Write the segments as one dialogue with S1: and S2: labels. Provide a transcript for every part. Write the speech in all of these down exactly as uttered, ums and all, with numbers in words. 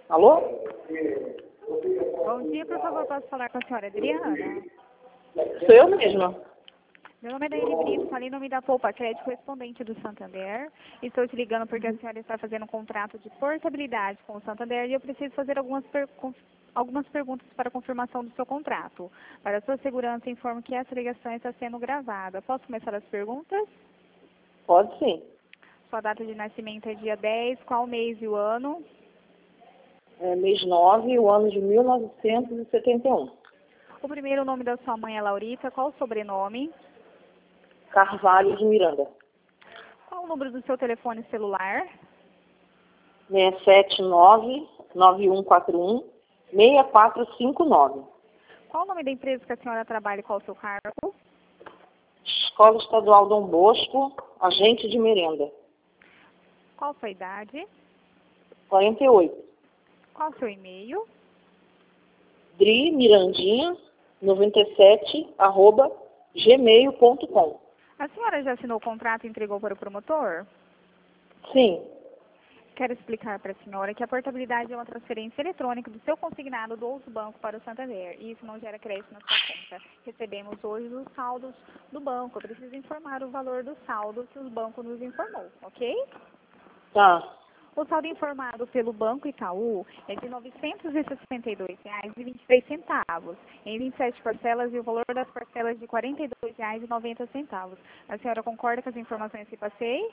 S1: Alô?
S2: Bom dia, por favor, posso falar com a senhora Adriana?
S1: Sou eu mesma.
S2: Meu nome é Daíri Brito, falei em nome da Poupa Crédito, correspondente do Santander. Estou te ligando porque a senhora está fazendo um contrato de portabilidade com o Santander e eu preciso fazer algumas, per algumas perguntas para confirmação do seu contrato. Para a sua segurança, informo que essa ligação está sendo gravada. Posso começar as perguntas?
S1: Pode sim.
S2: Sua data de nascimento é dia dez, qual mês e o ano?
S1: É mês nove, o ano de mil novecentos e setenta e um.
S2: O primeiro nome da sua mãe é Laurita, qual o sobrenome?
S1: Carvalho de Miranda.
S2: Qual o número do seu telefone celular?
S1: seis sete nove, nove um quatro um, seis quatro cinco nove.
S2: Qual o nome da empresa que a senhora trabalha e qual o seu cargo?
S1: Escola Estadual Dom Bosco, agente de merenda.
S2: Qual a sua idade?
S1: quarenta e oito.
S2: Qual o seu e-mail?
S1: Dri Mirandinha, noventa e sete, arroba, gmail ponto com.
S2: A senhora já assinou o contrato e entregou para o promotor?
S1: Sim.
S2: Quero explicar para a senhora que a portabilidade é uma transferência eletrônica do seu consignado do outro banco para o Santander. E isso não gera crédito na sua conta. Recebemos hoje os saldos do banco. Eu preciso informar o valor do saldo que o banco nos informou, ok?
S1: Tá.
S2: O saldo informado pelo Banco Itaú é de novecentos e sessenta e dois reais e vinte e três centavos, em vinte e sete parcelas, e o valor das parcelas de quarenta e dois reais e noventa centavos. A senhora concorda com as informações que passei?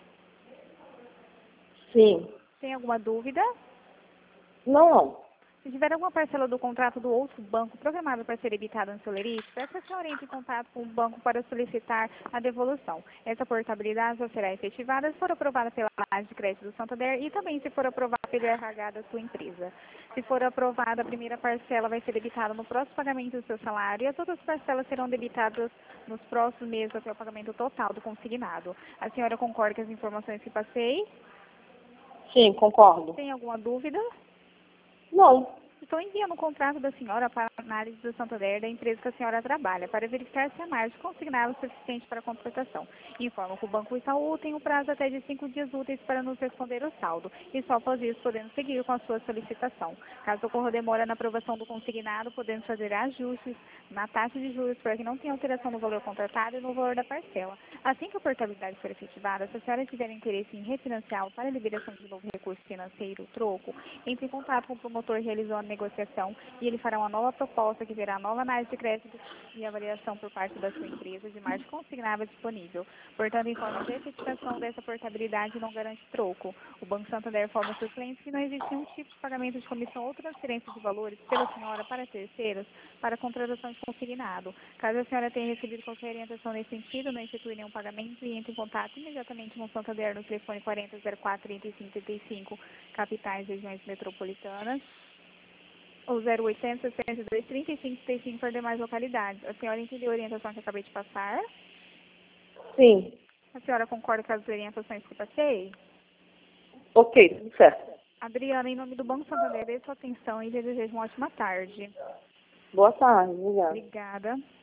S1: Sim.
S2: Tem alguma dúvida?
S1: Não, não.
S2: Se tiver alguma parcela do contrato do outro banco programada para ser debitada no seu lerite, peça que a senhora entre em contato com o banco para solicitar a devolução. Essa portabilidade só será efetivada se for aprovada pela análise de crédito do Santander e também se for aprovada pelo R H da sua empresa. Se for aprovada, a primeira parcela vai ser debitada no próximo pagamento do seu salário e as outras parcelas serão debitadas nos próximos meses até o pagamento total do consignado. A senhora concorda com as informações que passei?
S1: Sim, concordo.
S2: Tem alguma dúvida?
S1: Não.
S2: Estou enviando o contrato da senhora para a análise do Santander da empresa que a senhora trabalha, para verificar se a margem consignada é suficiente para a contratação. Informo que o Banco Itaú tem um prazo até de cinco dias úteis para nos responder o saldo, e só após isso podemos seguir com a sua solicitação. Caso ocorra demora na aprovação do consignado, podemos fazer ajustes na taxa de juros para que não tenha alteração no valor contratado e no valor da parcela. Assim que a portabilidade for efetivada, se a senhora tiver interesse em refinanciar para a liberação de novo recurso financeiro, troco, entre em contato com o promotor e realizou a negociação e ele fará uma nova proposta que terá nova análise de crédito e avaliação por parte da sua empresa de margem consignável disponível. Portanto, informa que a efetivação dessa portabilidade não garante troco. O Banco Santander informa seus clientes que não existe nenhum tipo de pagamento de comissão ou transferência de valores pela senhora para terceiros para a contratação de consignado. Caso a senhora tenha recebido qualquer orientação nesse sentido, não institui nenhum pagamento e entre em contato imediatamente com o Santander no telefone quarenta, zero quatro, trinta e cinco, trinta e cinco, capitais, regiões metropolitanas, ou zero oitocentos, sessenta e dois, trinta e cinco, trinta e cinco para demais localidades. A senhora entendeu a orientação que eu acabei de passar?
S1: Sim.
S2: A senhora concorda com as orientações que passei?
S1: Ok, tudo certo.
S2: Adriana, em nome do Banco Santander, dê sua atenção e lhe desejo uma ótima tarde.
S1: Boa tarde, obrigada.
S2: Obrigada.